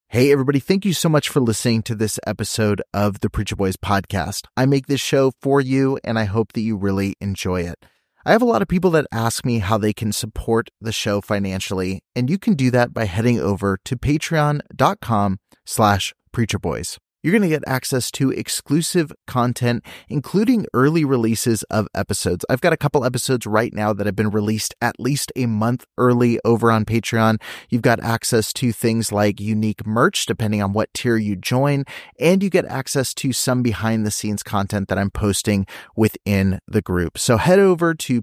Hey, everybody. Thank you so much for listening to this episode of the Preacher Boys podcast. I make this show for you, and I hope that you really enjoy it. I have a lot of people that ask me how they can support the show financially, and you can do that by heading over to patreon.com/preacherboys. You're going to get access to exclusive content, including early releases of episodes. I've got a couple episodes right now that have been released at least a month early over on Patreon. You've got access to things like unique merch, depending on what tier you join, and you get access to some behind-the-scenes content that I'm posting within the group. So head over to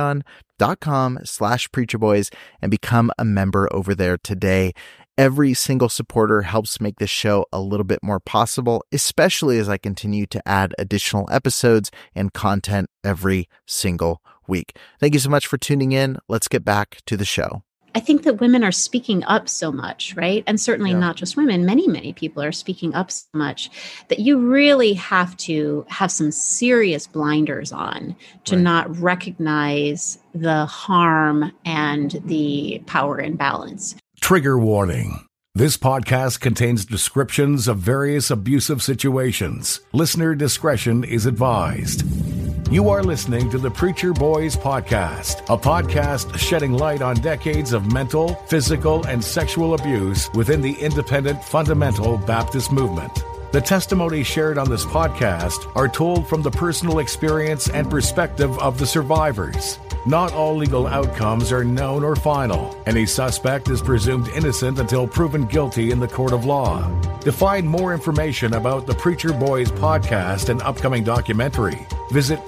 patreon.com/preacherboys and become a member over there today. Every single supporter helps make this show a little bit more possible, especially as I continue to add additional episodes and content every single week. Thank you so much for tuning in. Let's get back to the show. I think that women are speaking up so much, right? And certainly not just women, many people are speaking up so much that you really have to have some serious blinders on to not recognize the harm and the power imbalance. Trigger warning. This podcast contains descriptions of various abusive situations. Listener discretion is advised. You are listening to the Preacher Boys Podcast, a podcast shedding light on decades of mental, physical, and sexual abuse within the independent fundamental Baptist movement. The testimonies shared on this podcast are told from the personal experience and perspective of the survivors. Not all legal outcomes are known or final. Any suspect is presumed innocent until proven guilty in the court of law. To find more information about the Preacher Boys podcast and upcoming documentary, visit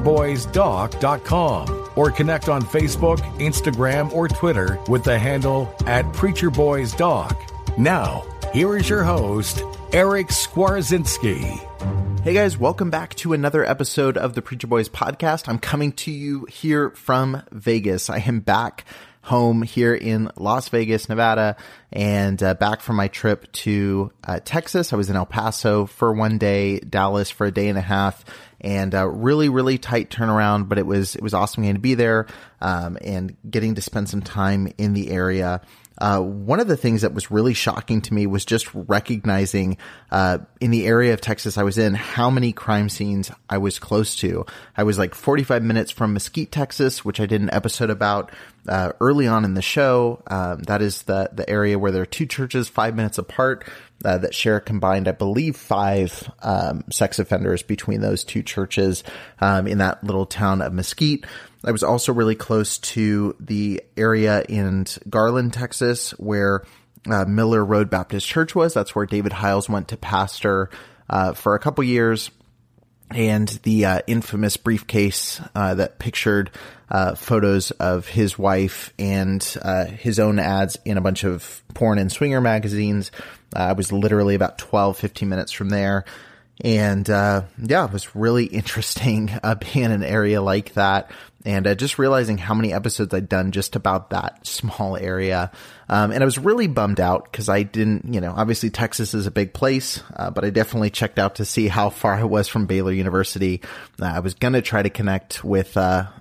preacherboysdoc.com or connect on Facebook, Instagram, or Twitter with the handle @preacherboysdoc. Now, here is your host, Eric Skwarczynski. Hey guys, welcome back to another episode of the Preacher Boys podcast. I'm coming to you here from Vegas. I am back home here in Las Vegas, Nevada, and back from my trip to Texas. I was in El Paso for one day, Dallas for a day and a half, and really tight turnaround, but it was awesome getting to be there and getting to spend some time in the area. One of the things that was really shocking to me was just recognizing in the area of Texas I was in how many crime scenes I was close to. I was like 45 minutes from Mesquite, Texas, which I did an episode about early on in the show. That is the area where there are two churches 5 minutes apart that share combined, I believe, 5 sex offenders between those two churches in that little town of Mesquite. I was also really close to the area in Garland, Texas, where Miller Road Baptist Church was. That's where David Hiles went to pastor for a couple years. And the infamous briefcase that pictured photos of his wife and his own ads in a bunch of porn and swinger magazines. I was literally about 15 minutes from there. And it was really interesting being in an area like that. And just realizing how many episodes I'd done just about that small area. And I was really bummed out because I didn't, obviously Texas is a big place, but I definitely checked out to see how far I was from Baylor University. I was going to try to connect with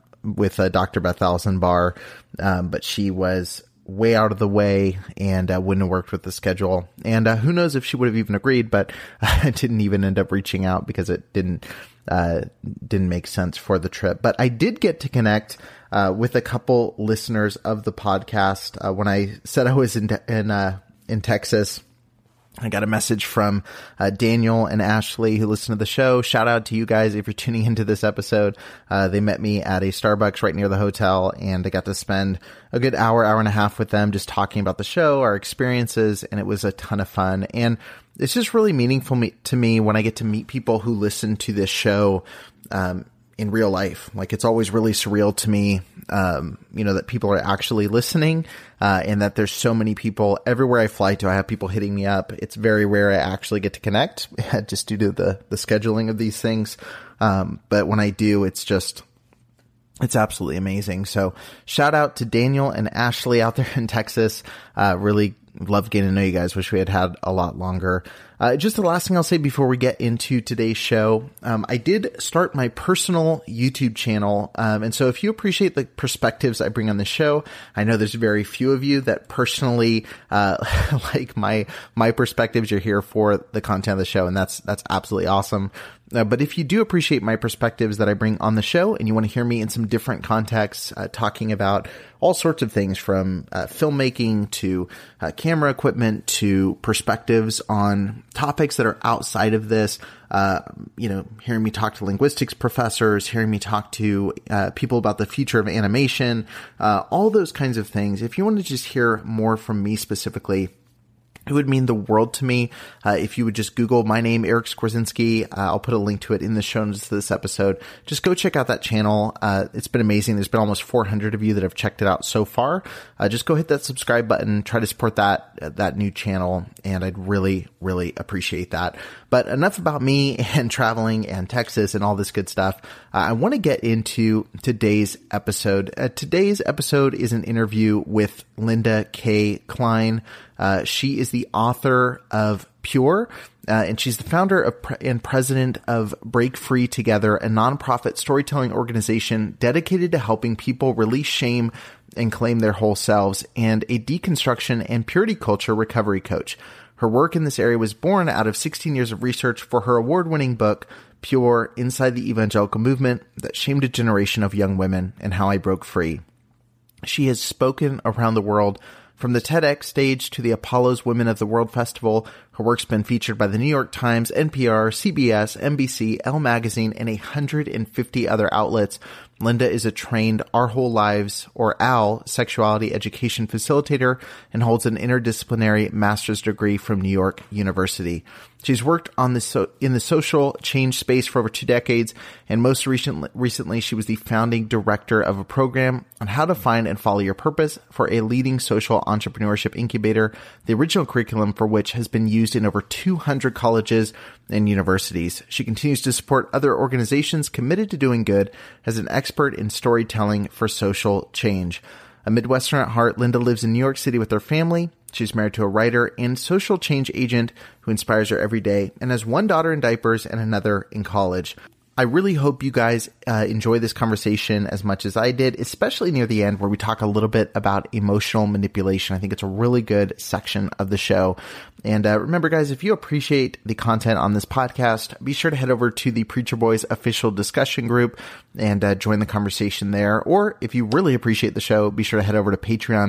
Dr. Beth Allison Barr, but she was way out of the way and wouldn't have worked with the schedule. And who knows if she would have even agreed, but I didn't even end up reaching out because it didn't make sense for the trip. But I did get to connect with a couple listeners of the podcast. When I said I was in Texas, I got a message from Daniel and Ashley who listen to the show. Shout out to you guys if you're tuning into this episode. They met me at a Starbucks right near the hotel, and I got to spend a good hour and a half with them just talking about the show, our experiences, and it was a ton of fun. And it's just really meaningful to me when I get to meet people who listen to this show in real life. Like, it's always really surreal to me, that people are actually listening, and that there's so many people everywhere I fly to. I have people hitting me up. It's very rare I actually get to connect just due to the scheduling of these things. But when I do, it's absolutely amazing. So shout out to Daniel and Ashley out there in Texas. Really love getting to know you guys. Wish we had a lot longer. Just the last thing I'll say before we get into today's show, I did start my personal YouTube channel. And so if you appreciate the perspectives I bring on the show, I know there's very few of you that personally like my perspectives. You're here for the content of the show, and that's absolutely awesome. But if you do appreciate my perspectives that I bring on the show and you want to hear me in some different contexts, talking about all sorts of things from filmmaking to camera equipment to perspectives on topics that are outside of this, hearing me talk to linguistics professors, hearing me talk to people about the future of animation, all those kinds of things. If you want to just hear more from me specifically, it would mean the world to me if you would just Google my name, Eric Skwarczynski. I'll put a link to it in the show notes to this episode. Just go check out that channel. It's been amazing. There's been almost 400 of you that have checked it out so far. Just go hit that subscribe button. Try to support that new channel, and I'd really, really appreciate that. But enough about me and traveling and Texas and all this good stuff. I want to get into today's episode. Today's episode is an interview with Linda K. Klein. She is the author of Pure, and she's the founder and president of Break Free Together, a nonprofit storytelling organization dedicated to helping people release shame and claim their whole selves, and a deconstruction and purity culture recovery coach. Her work in this area was born out of 16 years of research for her award-winning book, Pure, Inside the Evangelical Movement That Shamed a Generation of Young Women and How I Broke Free. She has spoken around the world, from the TEDx stage to the Apollo's Women of the World Festival. Her work's been featured by the New York Times, NPR, CBS, NBC, Elle Magazine, and 150 other outlets. Linda is a trained Our Whole Lives, or AL, sexuality education facilitator and holds an interdisciplinary master's degree from New York University. She's worked in the social change space for over 2 decades, and most recently she was the founding director of a program on how to find and follow your purpose for a leading social entrepreneurship incubator, the original curriculum for which has been used in over 200 colleges and universities. She continues to support other organizations committed to doing good as an expert in storytelling for social change. A Midwestern at heart, Linda lives in New York City with her family. She's married to a writer and social change agent who inspires her every day, and has one daughter in diapers and another in college. I really hope you guys enjoy this conversation as much as I did, especially near the end where we talk a little bit about emotional manipulation. I think it's a really good section of the show. And remember, guys, if you appreciate the content on this podcast, be sure to head over to the Preacher Boys official discussion group and join the conversation there. Or if you really appreciate the show, be sure to head over to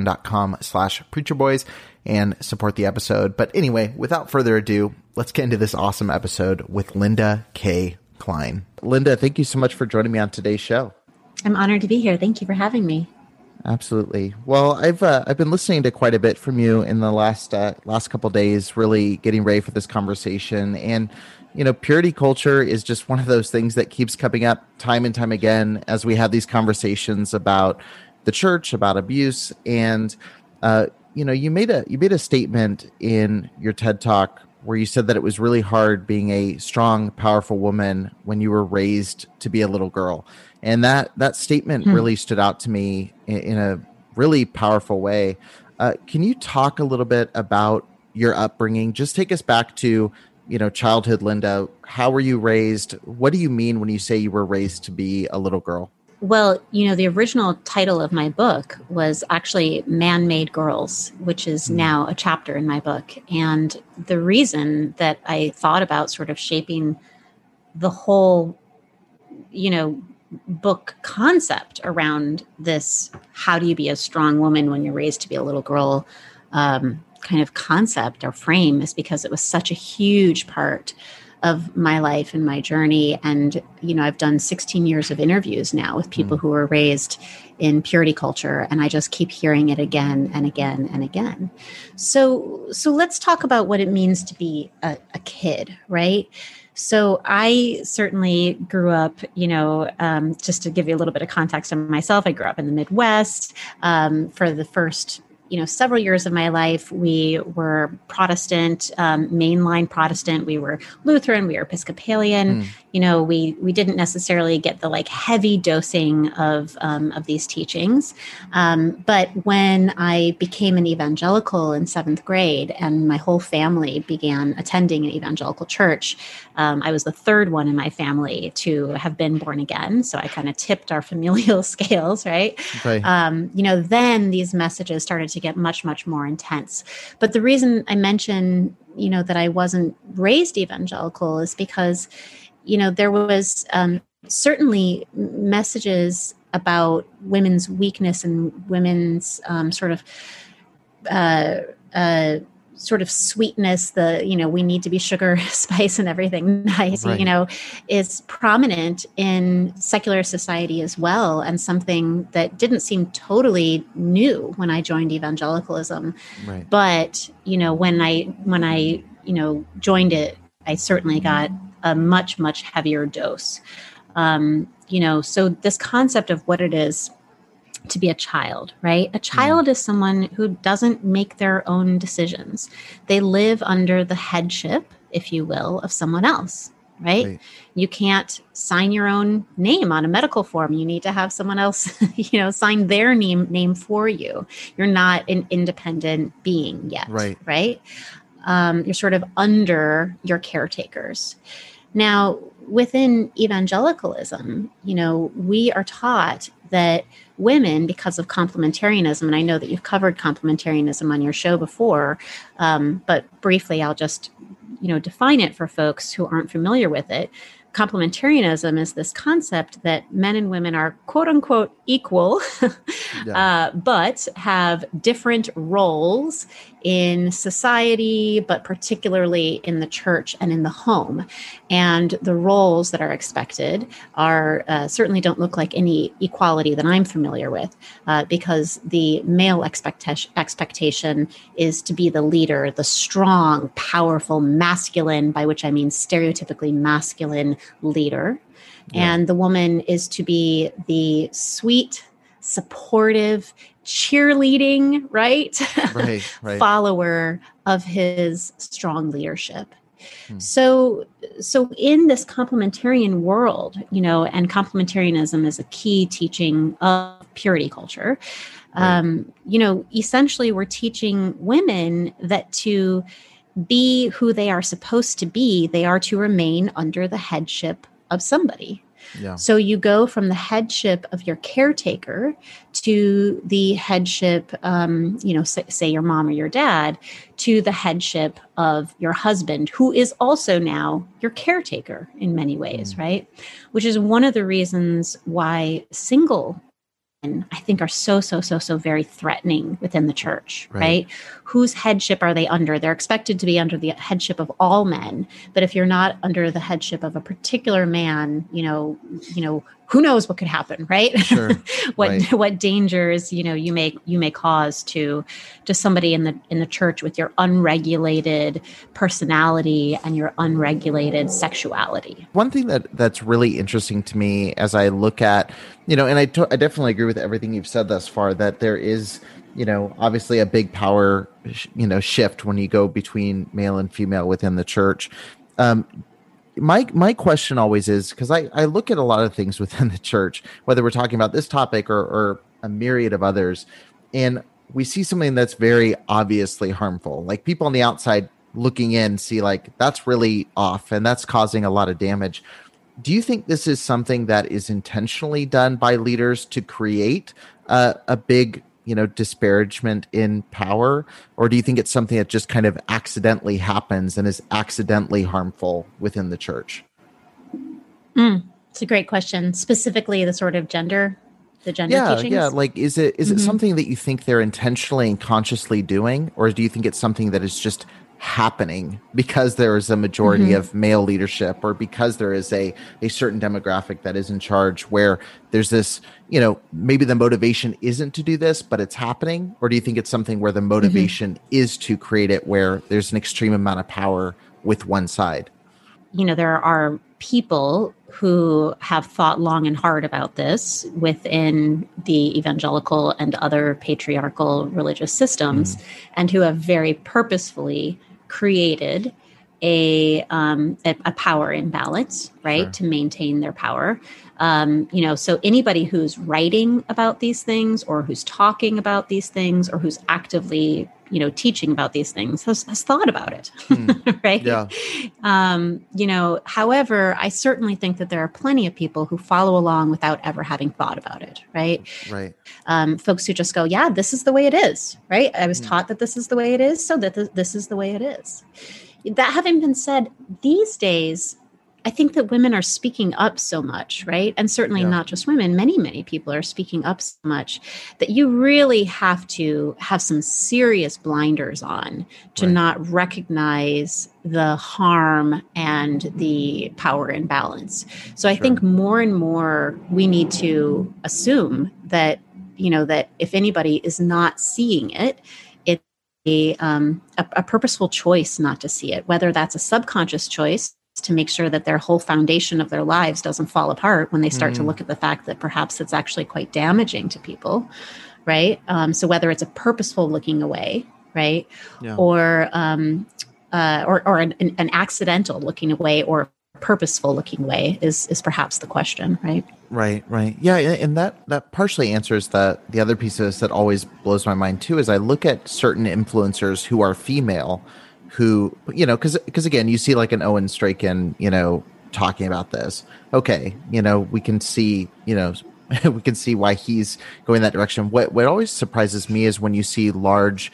patreon.com/preacherboys and support the episode. But anyway, without further ado, let's get into this awesome episode with Linda K. Klein. Linda, thank you so much for joining me on today's show. I'm honored to be here. Thank you for having me. Absolutely. Well, I've been listening to quite a bit from you in the last couple of days, really getting ready for this conversation. And purity culture is just one of those things that keeps coming up time and time again as we have these conversations about the church, about abuse. And you made a statement in your TED Talk where you said that it was really hard being a strong, powerful woman when you were raised to be a little girl. And that statement really stood out to me in a really powerful way. Can you talk a little bit about your upbringing? Just take us back to, childhood, Linda. How were you raised? What do you mean when you say you were raised to be a little girl? Well, the original title of my book was actually Man-Made Girls, which is now a chapter in my book. And the reason that I thought about sort of shaping the whole, book concept around this, how do you be a strong woman when you're raised to be a little girl, kind of concept or frame, is because it was such a huge part of my life and my journey. And, I've done 16 years of interviews now with people who were raised in purity culture, and I just keep hearing it again and again and again. So let's talk about what it means to be a kid, right? So I certainly grew up, just to give you a little bit of context on myself, I grew up in the Midwest. For the first several years of my life, we were Protestant, mainline Protestant. We were Lutheran, we were Episcopalian. we didn't necessarily get the like heavy dosing of these teachings. But when I became an evangelical in 7th grade and my whole family began attending an evangelical church, I was the third one in my family to have been born again. So I kind of tipped our familial scales, right? Okay. Then these messages started to get much, much more intense. But the reason I mention, that I wasn't raised evangelical is because, there was certainly messages about women's weakness and women's sort of sweetness, we need to be sugar, spice, and everything nice, Right. is prominent in secular society as well, and something that didn't seem totally new when I joined evangelicalism. Right. But, when I joined it, I certainly got a much, much heavier dose. So this concept of what it is to be a child, right? A child is someone who doesn't make their own decisions. They live under the headship, if you will, of someone else, right? You can't sign your own name on a medical form. You need to have someone else, sign their name for you. You're not an independent being yet, right? You're sort of under your caretakers. Now, within evangelicalism, we are taught that women, because of complementarianism, and I know that you've covered complementarianism on your show before, but briefly, I'll just, define it for folks who aren't familiar with it. Complementarianism is this concept that men and women are quote unquote equal, but have different roles in society, but particularly in the church and in the home. And the roles that are expected are certainly don't look like any equality that I'm familiar with, because the male expectation is to be the leader, the strong, powerful, masculine, by which I mean stereotypically masculine leader. Yeah. And the woman is to be the sweet, supportive, cheerleading, right? Right. follower of his strong leadership. So in this complementarian world, and complementarianism is a key teaching of purity culture. Essentially we're teaching women that to be who they are supposed to be, they are to remain under the headship of somebody. Yeah. So you go from the headship of your caretaker to the headship, say your mom or your dad, to the headship of your husband, who is also now your caretaker in many ways, right? Which is one of the reasons why single I think are so very threatening within the church, right? Whose headship are they under? They're expected to be under the headship of all men. But if you're not under the headship of a particular man, who knows what could happen, right? Sure. what dangers, you may cause to somebody in the church with your unregulated personality and your unregulated sexuality. One thing that's really interesting to me as I look at, and I definitely agree with everything you've said thus far, that there is, obviously a big power, shift when you go between male and female within the church. My question always is, because I look at a lot of things within the church, whether we're talking about this topic or a myriad of others, and we see something that's very obviously harmful. Like people on the outside looking in see like that's really off and that's causing a lot of damage. Do you think this is something that is intentionally done by leaders to create a big, disparagement in power? Or do you think it's something that just kind of accidentally happens and is accidentally harmful within the church? It's a great question. Specifically, the sort of gender teachings? Yeah. Like, is it something that you think they're intentionally and consciously doing? Or do you think it's something that is just happening because there is a majority of male leadership, or because there is a certain demographic that is in charge, where there's this, maybe the motivation isn't to do this, but it's happening? Or do you think it's something where the motivation is to create it where there's an extreme amount of power with one side? There are people who have thought long and hard about this within the evangelical and other patriarchal religious systems, and who have very purposefully created a power imbalance, right? Sure. To maintain their power. So anybody who's writing about these things or who's talking about these things or who's actively, teaching about these things has thought about it, right? Yeah. However, I certainly think that there are plenty of people who follow along without ever having thought about it, right? Right. Folks who just go, yeah, this is the way it is, right? I was taught that this is the way it is, so that this is the way it is. That having been said, these days, I think that women are speaking up so much, right? And certainly not just women, many people are speaking up so much that you really have to have some serious blinders on to not recognize the harm and the power imbalance. So I think more and more we need to assume that, that if anybody is not seeing it, it's a purposeful choice not to see it, whether that's a subconscious choice to make sure that their whole foundation of their lives doesn't fall apart when they start to look at the fact that perhaps it's actually quite damaging to people, right? So whether it's a purposeful looking away, right, or an accidental looking away or purposeful looking away is perhaps the question, right? Right. Yeah, and that partially answers the other piece of this that always blows my mind too. Is I look at certain influencers who are female, who, because again, you see like an Owen Strachan, talking about this. Okay, we can see, we can see why he's going that direction. What always surprises me is when you see large,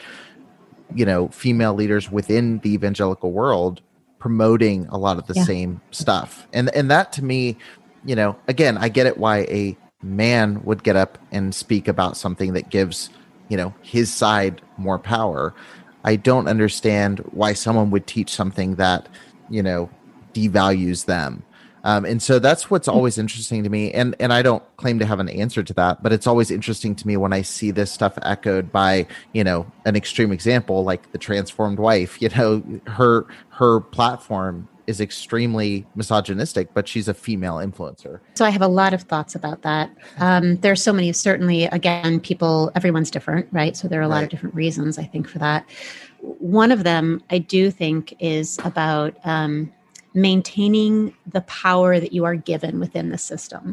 female leaders within the evangelical world promoting a lot of the same stuff. And that to me, again, I get it why a man would get up and speak about something that gives, his side more power. I don't understand why someone would teach something that, devalues them. And so that's what's always interesting to me. And I don't claim to have an answer to that, but it's always interesting to me when I see this stuff echoed by, an extreme example, like the transformed wife. Her platform is extremely misogynistic, but she's a female influencer. So I have a lot of thoughts about that. There's so many, certainly, again, everyone's different, right? So there are a lot of different reasons, I think, for that. One of them, I do think, is about maintaining the power that you are given within the system.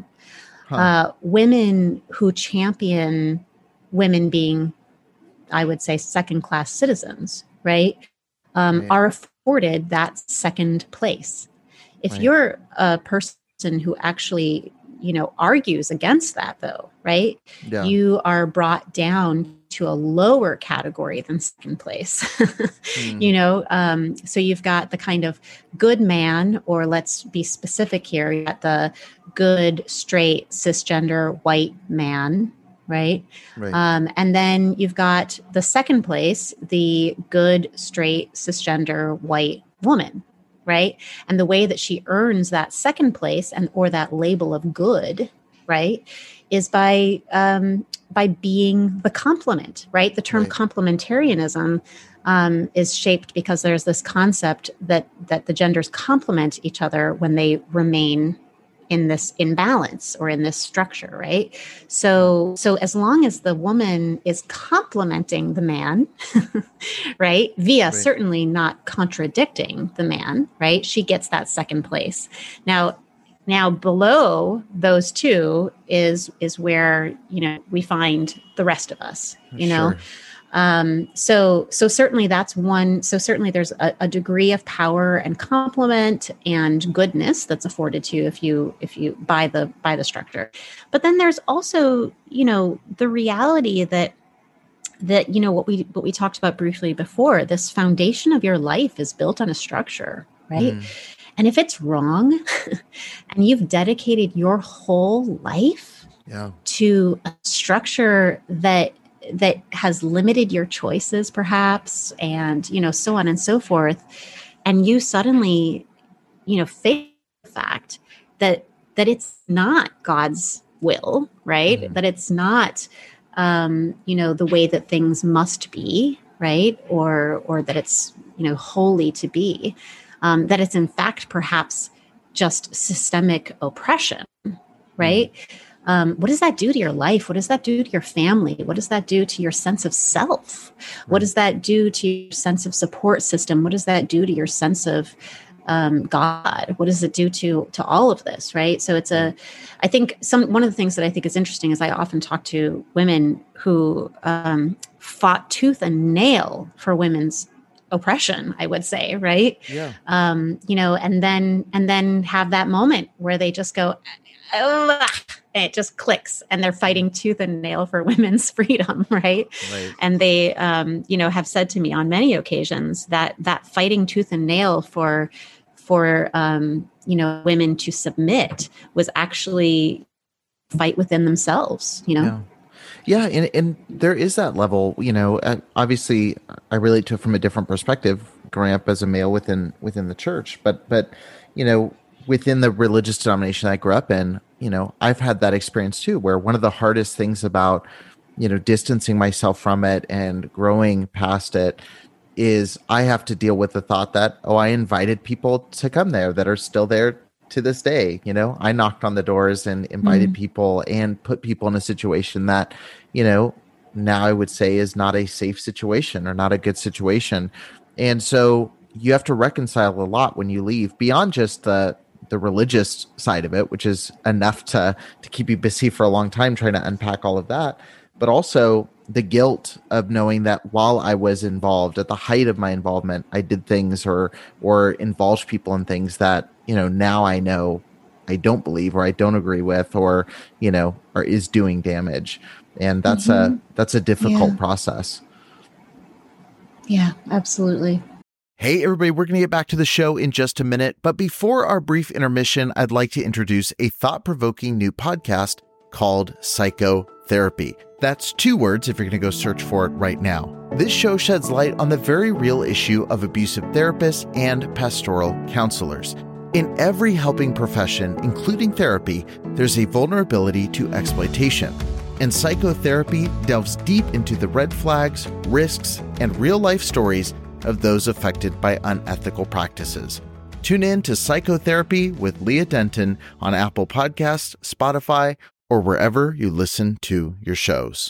Women who champion women being, I would say, second-class citizens, right, are afforded that second place. If you're a person who actually, argues against that, though, right, you are brought down to a lower category than second place. So you've got the kind of good man, or let's be specific here, you got the good, straight, cisgender, white man, right? And then you've got the second place, the good, straight, cisgender, white woman, right? And the way that she earns that second place or that label of good, right, is by being the complement, right? The term complementarianism is shaped because there's this concept that the genders complement each other when they remain in this imbalance or in this structure, right? So as long as the woman is complementing the man, right, via certainly not contradicting the man, right, she gets that second place. Now below those two is where, we find the rest of us, So certainly that's one. So certainly there's a degree of power and complement and goodness that's afforded to you if you by the structure. But then there's also, the reality that what we talked about briefly before, this foundation of your life is built on a structure, right? And if it's wrong and you've dedicated your whole life to a structure that has limited your choices, perhaps, and, so on and so forth, and you suddenly, face the fact that it's not God's will, right? That it's not, the way that things must be, right? Or that it's, holy to be. That it's in fact perhaps just systemic oppression, right? what does that do to your life? What does that do to your family? What does that do to your sense of self? What does that do to your sense of support system? What does that do to your sense of God? What does it do to all of this? Right. So I think one of the things that I think is interesting is I often talk to women who fought tooth and nail for women's oppression, I would say, right? Yeah. And then have that moment where they just go, ugh, and it just clicks, and they're fighting tooth and nail for women's freedom, right? And they, have said to me on many occasions that fighting tooth and nail for women to submit was actually fight within themselves, Yeah. And there is that level, obviously I relate to it from a different perspective growing up as a male within the church, but within the religious denomination I grew up in, I've had that experience too, where one of the hardest things about, distancing myself from it and growing past it is I have to deal with the thought that, I invited people to come there that are still there to this day. I knocked on the doors and invited people and put people in a situation that, now I would say is not a safe situation or not a good situation. And so you have to reconcile a lot when you leave beyond just the religious side of it, which is enough to keep you busy for a long time trying to unpack all of that, but also the guilt of knowing that while I was involved at the height of my involvement, I did things or involved people in things that, now I know I don't believe or I don't agree with or is doing damage. And that's a difficult process. Yeah, absolutely. Hey, everybody, we're going to get back to the show in just a minute. But before our brief intermission, I'd like to introduce a thought-provoking new podcast called Psychotherapy. That's 2 words if you're going to go search for it right now. This show sheds light on the very real issue of abusive therapists and pastoral counselors. In every helping profession, including therapy, there's a vulnerability to exploitation. And psychotherapy delves deep into the red flags, risks, and real-life stories of those affected by unethical practices. Tune in to Psychotherapy with Leah Denton on Apple Podcasts, Spotify, or wherever you listen to your shows.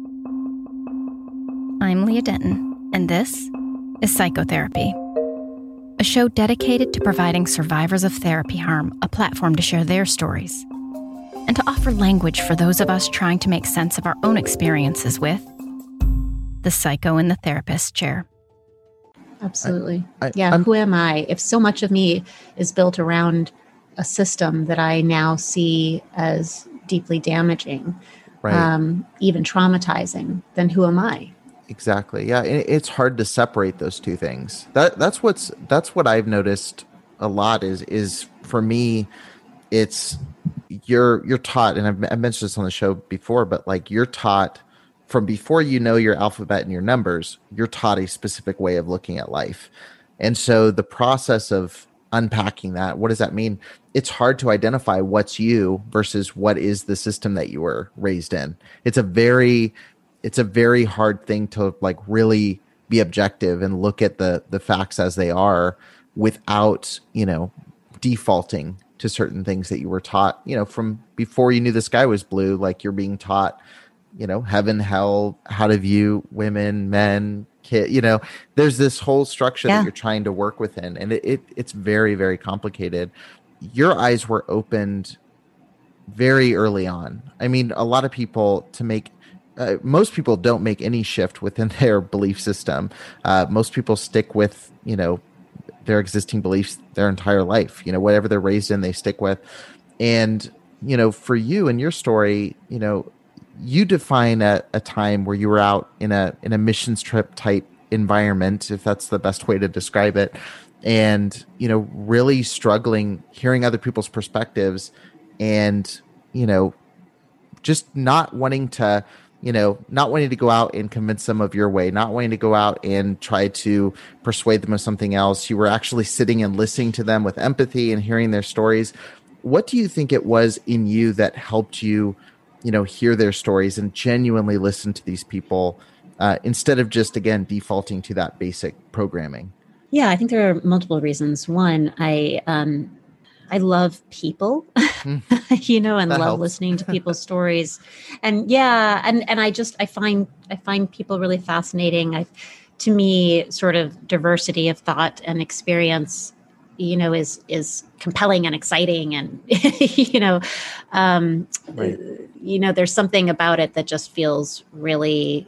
I'm Leah Denton, and this is Psychotherapy, a show dedicated to providing survivors of therapy harm a platform to share their stories and to offer language for those of us trying to make sense of our own experiences with the psycho in the therapist chair. Absolutely. Who am I? If so much of me is built around a system that I now see as deeply damaging, even traumatizing, then who am I? Exactly. Yeah. It's hard to separate those two things. That's what I've noticed a lot is for me, it's you're taught, and I've mentioned this on the show before, but like you're taught from before you know your alphabet and your numbers, you're taught a specific way of looking at life. And so the process of unpacking that, what does that mean? It's hard to identify what's you versus what is the system that you were raised in. It's a very hard thing to like really be objective and look at the facts as they are without, defaulting to certain things that you were taught, from before you knew the sky was blue, like you're being taught, heaven, hell, how to view women, men, kid, there's this whole structure that you're trying to work within. And it's very, very complicated. Your eyes were opened very early on. I mean, a lot of people most people don't make any shift within their belief system. Most people stick with, their existing beliefs their entire life, whatever they're raised in, they stick with. And, for you and your story, you define a time where you were out in a missions trip type environment, if that's the best way to describe it. And, really struggling, hearing other people's perspectives and, just not wanting to go out and convince them of your way, not wanting to go out and try to persuade them of something else. You were actually sitting and listening to them with empathy and hearing their stories. What do you think it was in you that helped you, hear their stories and genuinely listen to these people instead of just, again, defaulting to that basic programming? Yeah, I think there are multiple reasons. One, I love people. you know, and That love helps. listening to people's stories. And yeah, and I find people really fascinating. To me, sort of diversity of thought and experience, you know, is compelling and exciting, and you know, Right. you know, there's something about it that just feels really.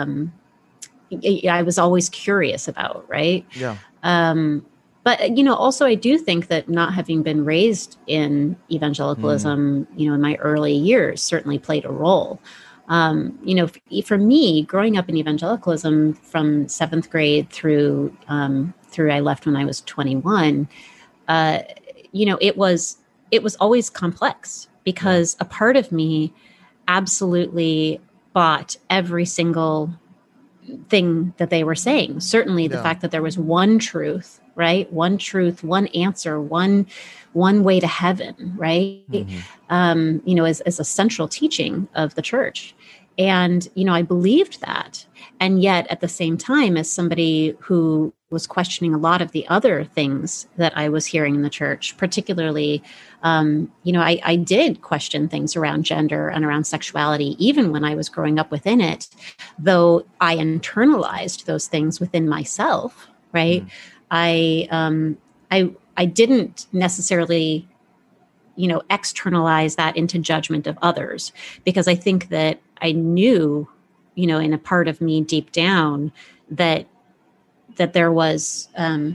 I was always curious about, right? Yeah. But, you know, also I do think that not having been raised in evangelicalism, you know, in my early years certainly played a role. You know, for me, growing up in evangelicalism from seventh grade through I left when I was 21, you know, it was always complex because a part of me absolutely bought every single thing that they were saying. Certainly the fact that there was one truth, right? One truth, one answer, one way to heaven, right? You know, as a central teaching of the church. And, you know, I believed that. And yet at the same time, as somebody who was questioning a lot of the other things that I was hearing in the church, particularly, you know, I did question things around gender and around sexuality, even when I was growing up within it, though I internalized those things within myself, right? I didn't necessarily, you know, externalize that into judgment of others, because I think that I knew, you know, in a part of me deep down that there was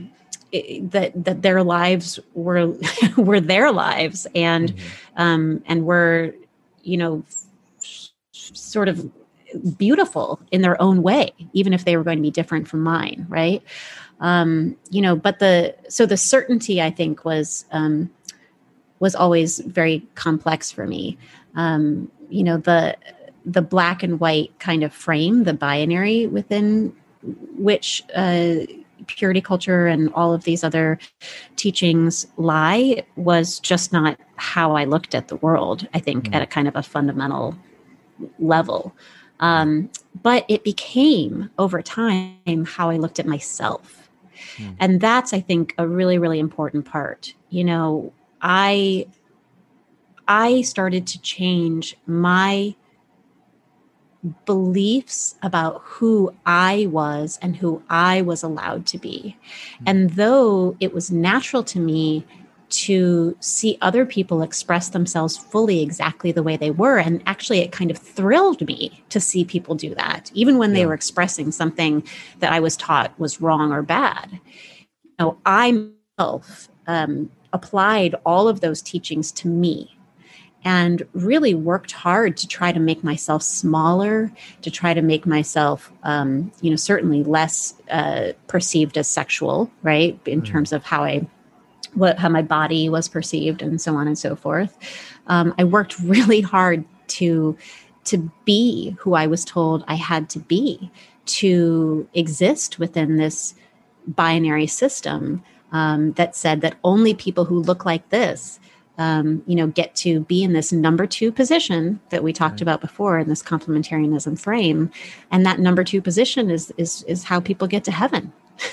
that their lives were were their lives, and were, you know, sort of beautiful in their own way, even if they were going to be different from mine, right? You know, but the certainty, I think, was always very complex for me. You know, the black and white kind of frame, the binary within which purity culture and all of these other teachings lie, was just not how I looked at the world, I think, at a kind of a fundamental level. But it became, over time, how I looked at myself. And that's, I think, a really, really important part. You know, I started to change my beliefs about who I was and who I was allowed to be. And though it was natural to me to see other people express themselves fully exactly the way they were, and actually it kind of thrilled me to see people do that, even when they were expressing something that I was taught was wrong or bad. You know, I myself applied all of those teachings to me, and really worked hard to try to make myself smaller, to try to make myself, you know, certainly less perceived as sexual, right? In terms of how my body was perceived, and so on and so forth. I worked really hard to be who I was told I had to be, to exist within this binary system that said that only people who look like this, you know, get to be in this number two position that we talked about before, in this complementarianism frame. And that number two position is how people get to heaven.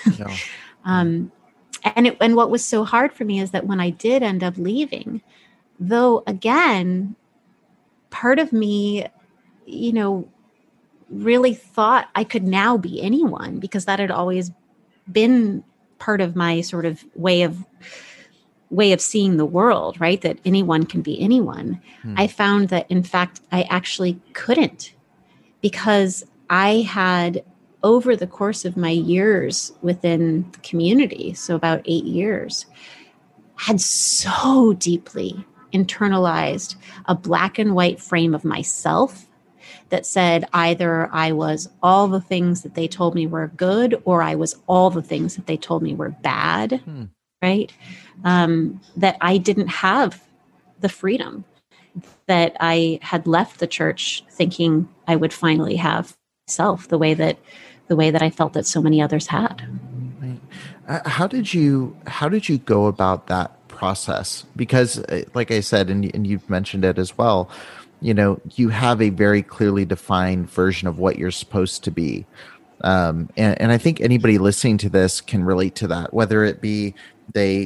And what was so hard for me is that when I did end up leaving, though, again, part of me, you know, really thought I could now be anyone, because that had always been part of my sort of way of seeing the world, right? That anyone can be anyone. I found that, in fact, I actually couldn't, because I had, over the course of my years within the community, so about 8 years, had so deeply internalized a black and white frame of myself that said either I was all the things that they told me were good, or I was all the things that they told me were bad, right? That I didn't have the freedom that I had left the church thinking I would finally have myself, the way that I felt that so many others had. Right. How did you go about that process? Because, like I said, and you've mentioned it as well, you know, you have a very clearly defined version of what you're supposed to be. And I think anybody listening to this can relate to that, whether it be they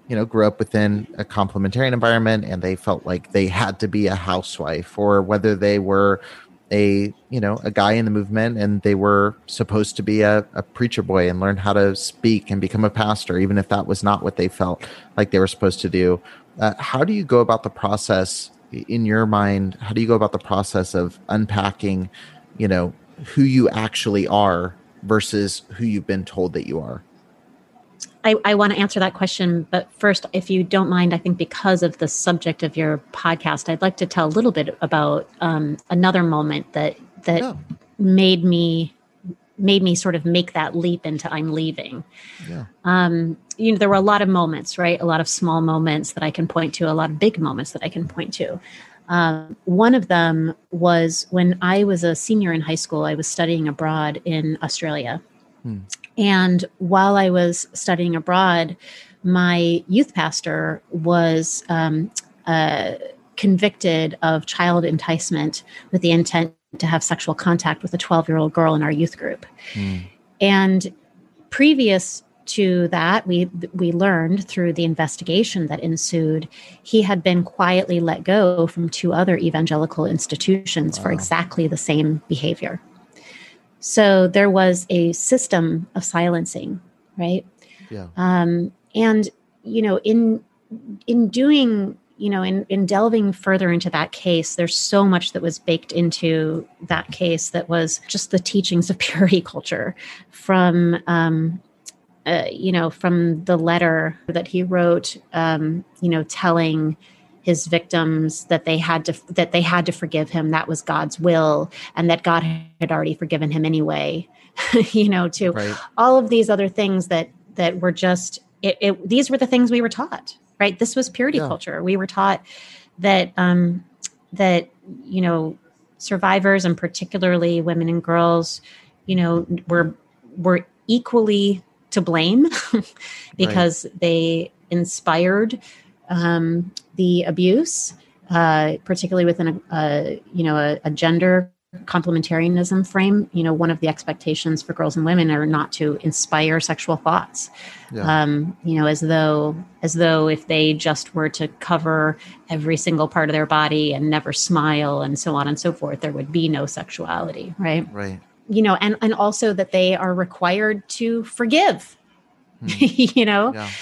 grew up within a complementarian environment and they felt like they had to be a housewife, or whether they were a guy in the movement and they were supposed to be a preacher boy and learn how to speak and become a pastor, even if that was not what they felt like they were supposed to do. How do you go about the process in your mind? How do you go about the process of unpacking, who you actually are versus who you've been told that you are? I want to answer that question, but first, if you don't mind, I think because of the subject of your podcast, I'd like to tell a little bit about another moment that made me sort of make that leap into I'm leaving. Yeah. There were a lot of moments, right? A lot of small moments that I can point to, a lot of big moments that I can point to. One of them was when I was a senior in high school. I was studying abroad in Australia. And while I was studying abroad, my youth pastor was convicted of child enticement with the intent to have sexual contact with a 12-year-old girl in our youth group. And previous to that, we learned through the investigation that ensued, he had been quietly let go from 2 other evangelical institutions for exactly the same behavior. So there was a system of silencing, right? Yeah. And, in doing, in delving further into that case, there's so much that was baked into that case that was just the teachings of purity culture from the letter that he wrote, telling his victims that they had to forgive him. That was God's will, and that God had already forgiven him anyway. To right. All of these other things that were just these were the things we were taught. Right, this was purity culture. We were taught that survivors, and particularly women and girls, were equally to blame because they inspired the abuse, particularly within a gender complementarianism frame. One of the expectations for girls and women are not to inspire sexual thoughts. Yeah. As though if they just were to cover every single part of their body and never smile and so on and so forth, there would be no sexuality. Right. Right. And also that they are required to forgive, because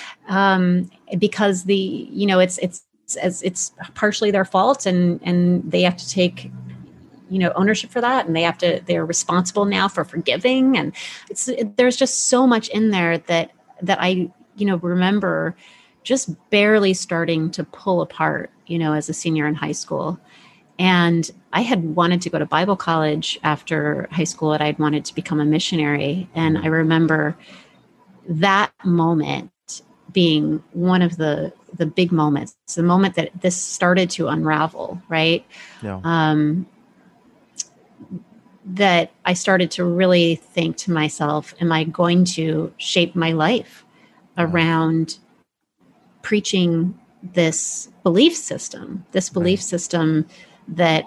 it's partially their fault and they have to take, ownership for that. And they're responsible now for forgiving. And there's just so much in there that I, remember just barely starting to pull apart, as a senior in high school. And I had wanted to go to Bible college after high school, and I'd wanted to become a missionary. And I remember that moment being one of the big moments, the moment that this started to unravel, right? Yeah. That I started to really think to myself, am I going to shape my life around preaching this belief system that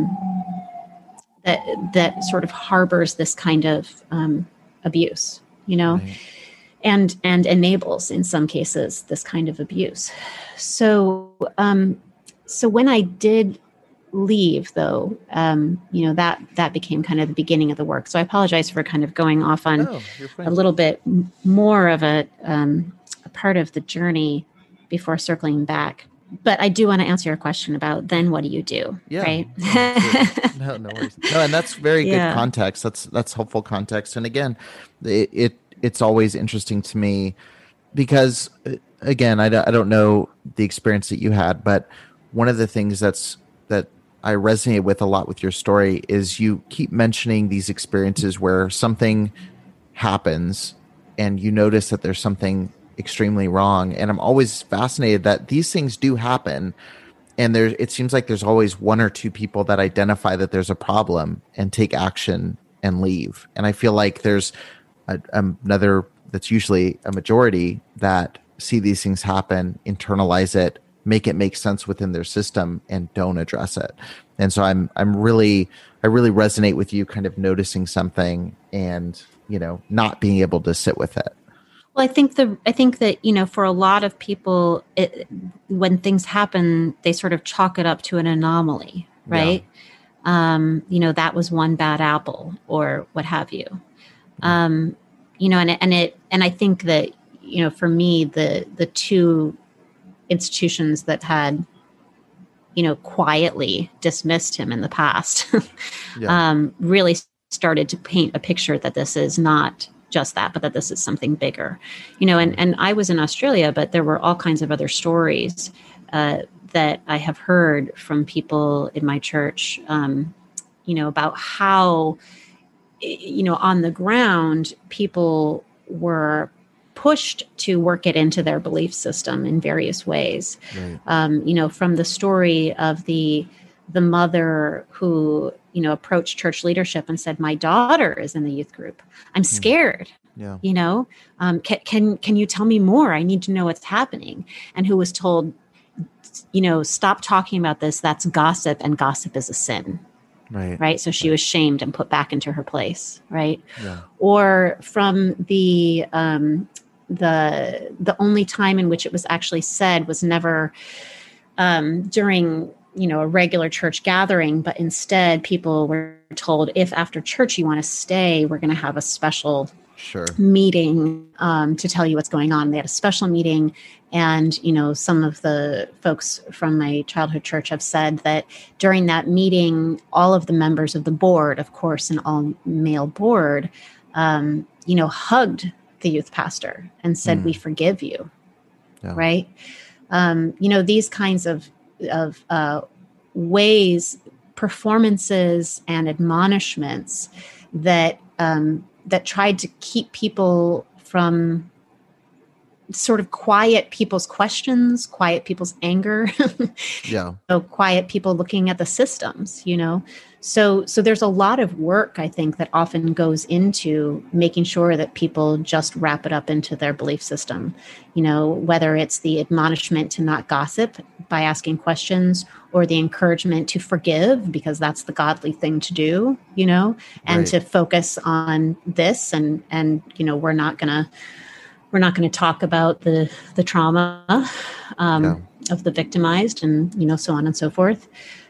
that sort of harbors this kind of abuse, right. and enables in some cases this kind of abuse. So when I did leave, though, that became kind of the beginning of the work. So I apologize for kind of going off on a little bit more of a part of the journey before circling back. But I do want to answer your question about then what do you do? Yeah. Right. No worries. No, and that's very good context. That's helpful context. And again, it's always interesting to me because again, I don't know the experience that you had, but one of the things that I resonate with a lot with your story is you keep mentioning these experiences where something happens and you notice that there's something extremely wrong. And I'm always fascinated that these things do happen. And it seems like there's always 1 or 2 people that identify that there's a problem and take action and leave. And I feel like there's another, that's usually a majority, that see these things happen, internalize it, make it make sense within their system, and don't address it. And so I really resonate with you kind of noticing something and, not being able to sit with it. Well, I think that, for a lot of people, when things happen, they sort of chalk it up to an anomaly, right? Yeah. That was one bad apple or what have you. And I think that, for me, the two institutions that had, quietly dismissed him in the past, really started to paint a picture that this is not just that, but that this is something bigger, and I was in Australia, but there were all kinds of other stories that I have heard from people in my church, about how, on the ground, people were pushed to work it into their belief system in various ways. Right. From the story of the mother who, approached church leadership and said, "My daughter is in the youth group. I'm scared. Yeah. Can you tell me more? I need to know what's happening." And who was told, "Stop talking about this. That's gossip, and gossip is a sin." Right. So she was shamed and put back into her place. Right. Yeah. Or from the only time in which it was actually said was never during, a regular church gathering, but instead people were told, if after church you want to stay, we're going to have a special meeting to tell you what's going on. They had a special meeting. And, some of the folks from my childhood church have said that during that meeting, all of the members of the board, of course, an all male board, hugged the youth pastor and said, "We forgive you." Yeah. Right. These kinds of ways, performances and admonishments that tried to keep people from sort of quiet people's questions, quiet people's anger, so quiet people looking at the systems, So there's a lot of work, I think, that often goes into making sure that people just wrap it up into their belief system, whether it's the admonishment to not gossip by asking questions, or the encouragement to forgive because that's the godly thing to do, and to focus on this and we're not going to talk about the trauma of the victimized and, so on and so forth.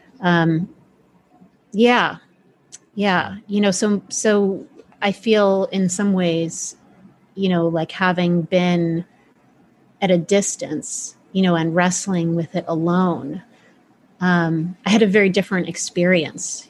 So I feel in some ways, like having been at a distance, and wrestling with it alone, I had a very different experience,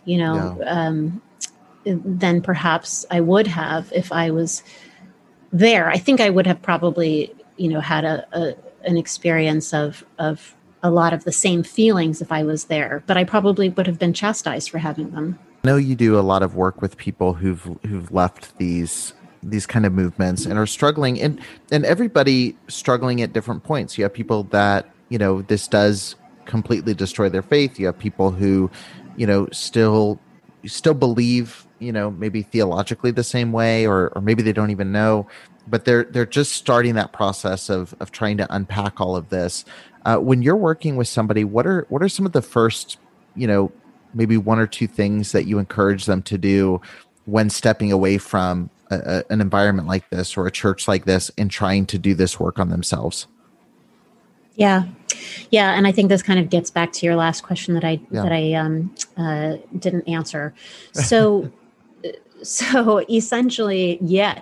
than perhaps I would have if I was there. I think I would have probably, had an experience of a lot of the same feelings if I was there, but I probably would have been chastised for having them. I know you do a lot of work with people who've left these kind of movements and are struggling, and everybody struggling at different points. You have people that, this does completely destroy their faith. You have people who, still believe, maybe theologically the same way, or maybe they don't even know, but they're just starting that process of trying to unpack all of this. When you're working with somebody, what are some of the first, maybe one or two things that you encourage them to do when stepping away from an environment like this or a church like this and trying to do this work on themselves? Yeah. And I think this kind of gets back to your last question that I didn't answer. So essentially,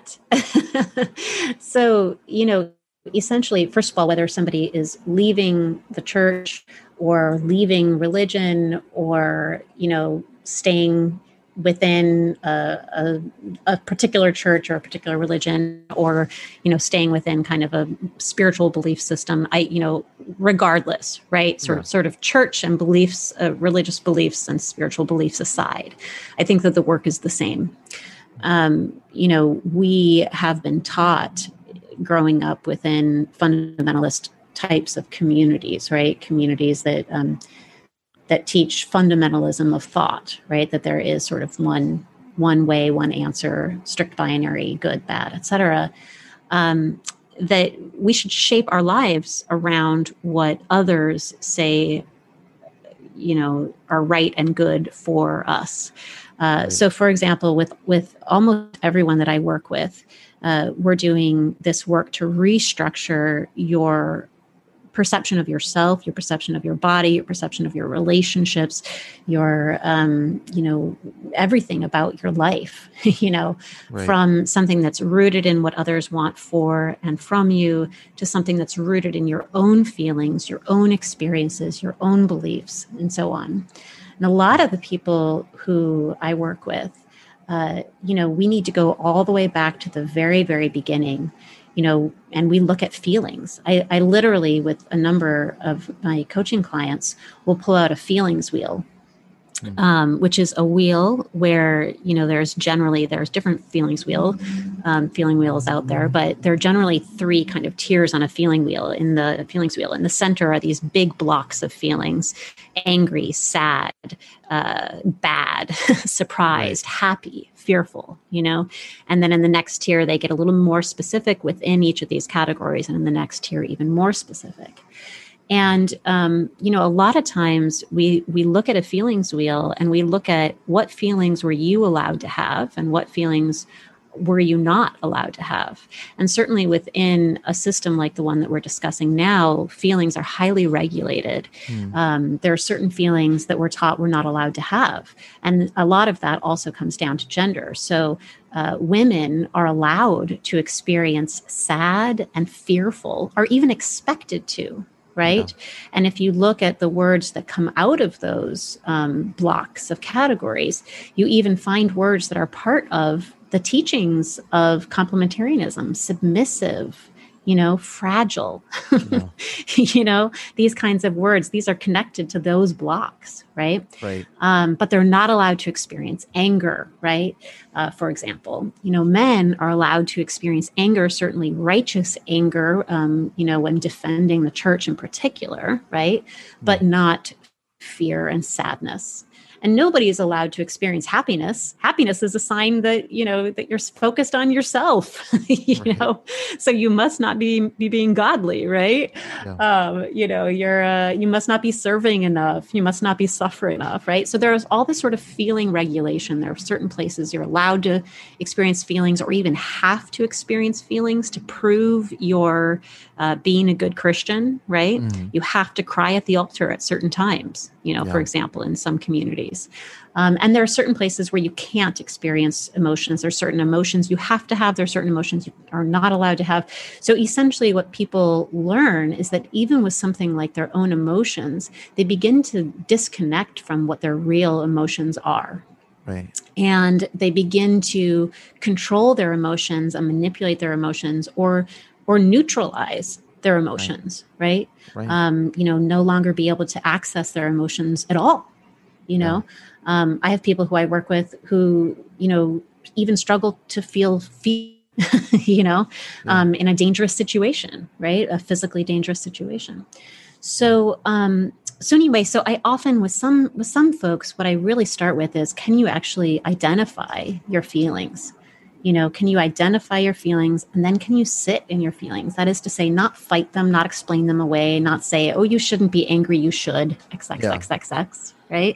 essentially, first of all, whether somebody is leaving the church or leaving religion or, staying within a particular church or a particular religion, or, staying within kind of a spiritual belief system, regardless, right? Sort of church and beliefs, religious beliefs and spiritual beliefs aside, I think that the work is the same. We have been taught growing up within fundamentalist types of communities, right? Communities that teach fundamentalism of thought, right? That there is sort of one way, one answer, strict binary, good, bad, etc. That we should shape our lives around what others say, are right and good for us. So, for example, with almost everyone that I work with, we're doing this work to restructure your perception of yourself, your perception of your body, your perception of your relationships, your, everything about your life, Right. from something that's rooted in what others want for and from you to something that's rooted in your own feelings, your own experiences, your own beliefs, and so on. And a lot of the people who I work with, we need to go all the way back to the very, very beginning, and we look at feelings. I literally, with a number of my coaching clients, will pull out a feelings wheel, which is a wheel where, there's different feeling wheels out there, but there are generally 3 kind of tiers on a feeling wheel. In the feelings wheel, in the center are these big blocks of feelings: angry, sad, bad, surprised, happy, fearful, and then in the next tier, they get a little more specific within each of these categories. And in the next tier, even more specific. And, a lot of times we look at a feelings wheel and we look at what feelings were you allowed to have and what feelings were you not allowed to have. And certainly within a system like the one that we're discussing now, feelings are highly regulated. There are certain feelings that we're taught we're not allowed to have. And a lot of that also comes down to gender. So women are allowed to experience sad and fearful, or even expected to. Right. Yeah. And if you look at the words that come out of those blocks of categories, you even find words that are part of the teachings of complementarianism: submissive, fragile, these kinds of words. These are connected to those blocks. Right. Right. But they're not allowed to experience anger. Right. For example, men are allowed to experience anger, certainly righteous anger, when defending the church in particular. Right. But not fear and sadness. And nobody is allowed to experience happiness. Happiness is a sign that, that you're focused on yourself, so you must not be being godly, right? Yeah. You must not be serving enough. You must not be suffering enough, right? So there's all this sort of feeling regulation. There are certain places you're allowed to experience feelings or even have to experience feelings to prove you're being a good Christian, right? You have to cry at the altar at certain times, for example, in some communities. And there are certain places where you can't experience emotions. There are certain emotions you have to have. There are certain emotions you are not allowed to have. So essentially what people learn is that even with something like their own emotions, they begin to disconnect from what their real emotions are. Right. And they begin to control their emotions and manipulate their emotions or neutralize their emotions, right? No longer be able to access their emotions at all. I have people who I work with who, even struggle to feel in a dangerous situation, right? A physically dangerous situation. So anyway, so I often with some folks, what I really start with is, can you actually identify your feelings? Can you identify your feelings, and then can you sit in your feelings? That is to say, not fight them, not explain them away, not say, oh, you shouldn't be angry, you should, XXXXX, right?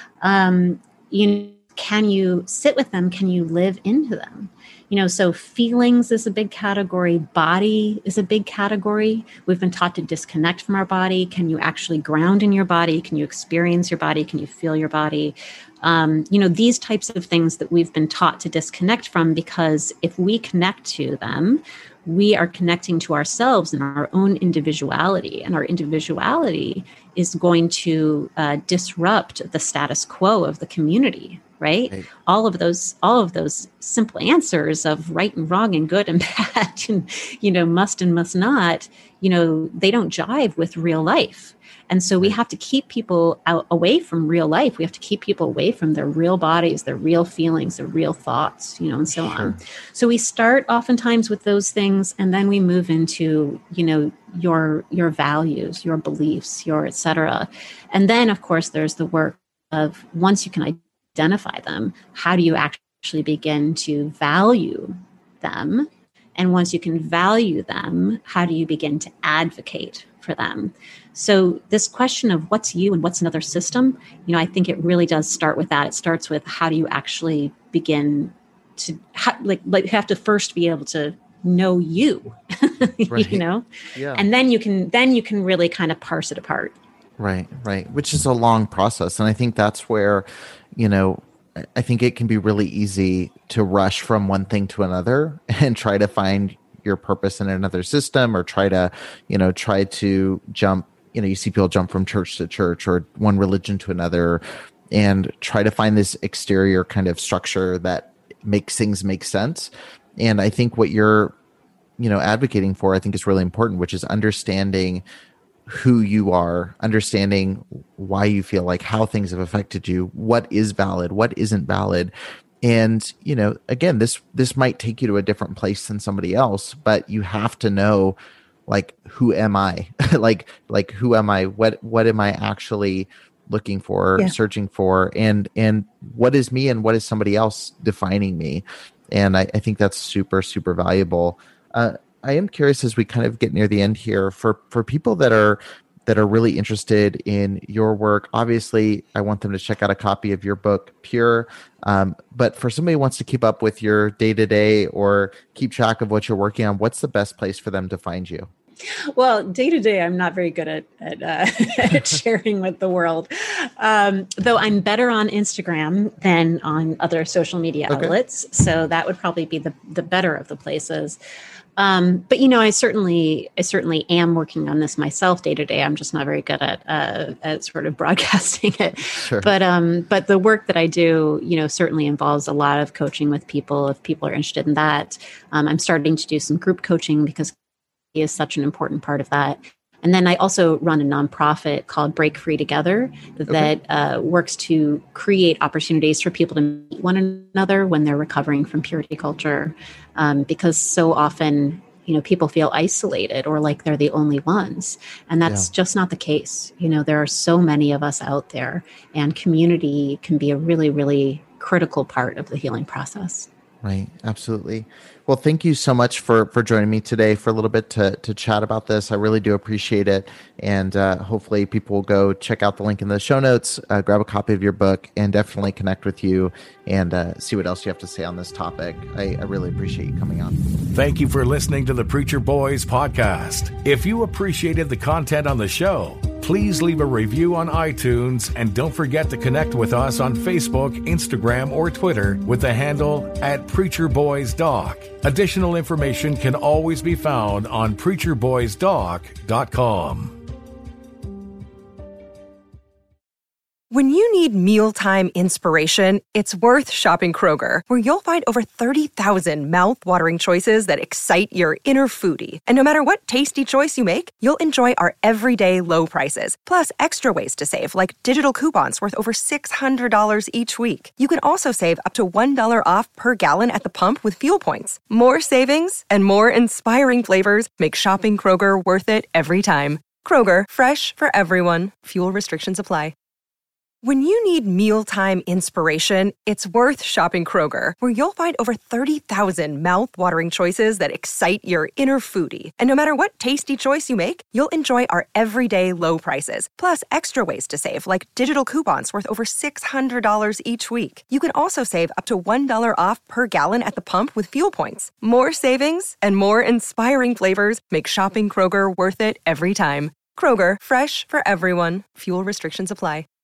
Can you sit with them? Can you live into them? So feelings is a big category. Body is a big category. We've been taught to disconnect from our body. Can you actually ground in your body? Can you experience your body? Can you feel your body? These types of things that we've been taught to disconnect from, because if we connect to them, we are connecting to ourselves and our own individuality. And our individuality is going to disrupt the status quo of the community. Right? All of those simple answers of right and wrong and good and bad and, must and must not, they don't jive with real life. And so we have to keep people away from real life. We have to keep people away from their real bodies, their real feelings, their real thoughts, and so on. So we start oftentimes with those things, and then we move into, your values, your beliefs, your et cetera. And then, of course, there's the work of, once you can identify them, how do you actually begin to value them? And once you can value them, how do you begin to advocate for them? So this question of what's you and what's another system, I think it really does start with that. It starts with, how do you actually begin have to first be able to know you, Right. you know, Yeah. and then you can really kind of parse it apart. Right. Which is a long process. And I think that's where, I think it can be really easy to rush from one thing to another and try to find your purpose in another system, or try to jump, you see people jump from church to church or one religion to another, and try to find this exterior kind of structure that makes things make sense. And I think what you're, advocating for, I think is really important, which is understanding who you are, understanding why you feel like, how things have affected you, what is valid, what isn't valid. And, again, this might take you to a different place than somebody else, but you have to know, like, who am I? like who am I? What am I actually looking for, searching for, and what is me and what is somebody else defining me? And I think that's super, super valuable. I am curious, as we kind of get near the end here, for people that are really interested in your work. Obviously, I want them to check out a copy of your book, Pure. But for somebody who wants to keep up with your day-to-day or keep track of what you're working on, what's the best place for them to find you? Well, day to day, I'm not very good at sharing with the world. Though I'm better on Instagram than on other social media outlets. So that would probably be the better of the places. But I certainly am working on this myself day to day. I'm just not very good at sort of broadcasting it. Sure. But the work that I do, certainly involves a lot of coaching with people. If people are interested in that, I'm starting to do some group coaching because is such an important part of that. And then I also run a nonprofit called Break Free Together that works to create opportunities for people to meet one another when they're recovering from purity culture. Because so often, people feel isolated or like they're the only ones. And that's just not the case. There are so many of us out there, and community can be a really, really critical part of the healing process. Right. Absolutely. Well, thank you so much for joining me today for a little bit to chat about this. I really do appreciate it. And hopefully people will go check out the link in the show notes, grab a copy of your book, and definitely connect with you and see what else you have to say on this topic. I really appreciate you coming on. Thank you for listening to the Preacher Boys podcast. If you appreciated the content on the show, please leave a review on iTunes, and don't forget to connect with us on Facebook, Instagram, or Twitter with the handle @PreacherBoysDoc. Additional information can always be found on PreacherBoysDoc.com. When you need mealtime inspiration, it's worth shopping Kroger, where you'll find over 30,000 mouth-watering choices that excite your inner foodie. And no matter what tasty choice you make, you'll enjoy our everyday low prices, plus extra ways to save, like digital coupons worth over $600 each week. You can also save up to $1 off per gallon at the pump with fuel points. More savings and more inspiring flavors make shopping Kroger worth it every time. Kroger, fresh for everyone. Fuel restrictions apply. When you need mealtime inspiration, it's worth shopping Kroger, where you'll find over 30,000 mouth-watering choices that excite your inner foodie. And no matter what tasty choice you make, you'll enjoy our everyday low prices, plus extra ways to save, like digital coupons worth over $600 each week. You can also save up to $1 off per gallon at the pump with fuel points. More savings and more inspiring flavors make shopping Kroger worth it every time. Kroger, fresh for everyone. Fuel restrictions apply.